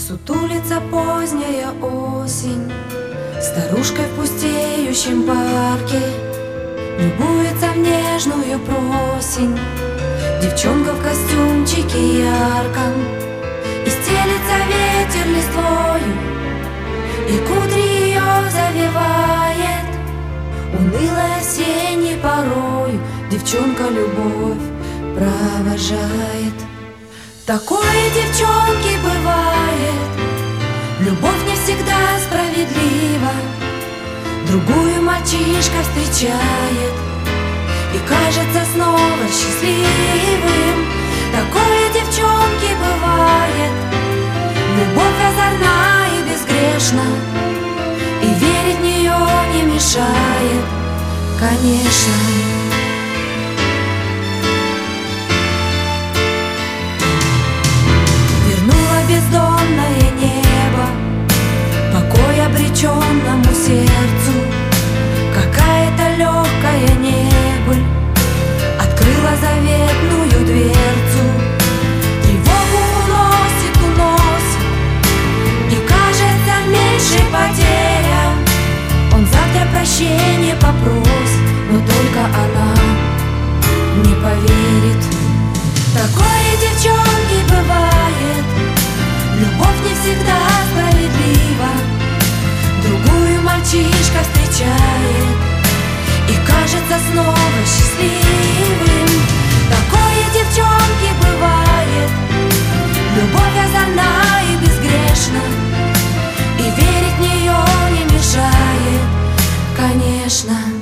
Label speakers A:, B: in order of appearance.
A: Сутулится поздняя осень, старушка в пустеющем парке любуется в нежную просень. Девчонка в костюмчике ярком, и стелится ветер листвою, и кудри ее завивает унылой осенней порою. Девчонка любовь провожает. Такое, девчонки, бывает, любовь не всегда справедлива. Другую мальчишка встречает и кажется снова счастливым. Такое, девчонки, бывает, любовь озорна и безгрешна, и верить в нее не мешает, конечно. Бездонное небо, покой обреченному сердцу. Какая-то легкая небыль открыла заветную дверцу. Тревогу уносит, и кажется меньше потеря. Он завтра прощения попросит, но только она не поверит. Такое, девчонки, бывает, любовь не всегда справедлива. Другую мальчишка встречает и кажется снова счастливым. Такое, девчонки, бывает, любовь озорна и безгрешна, и верить в нее не мешает, конечно.